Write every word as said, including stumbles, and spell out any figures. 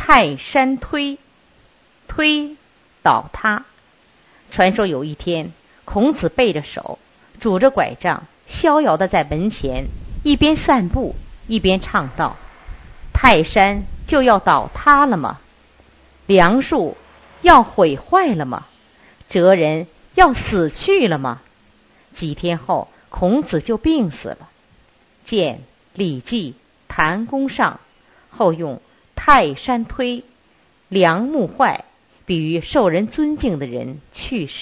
泰山推，推倒塌。传说有一天，孔子背着手，拄着拐杖，逍遥地在门前一边散步一边唱道：泰山就要倒塌了吗？梁树要毁坏了吗？哲人要死去了吗？几天后，孔子就病死了。见《礼记·谭公上》，后用泰山推、梁木坏比喻受人尊敬的人去世。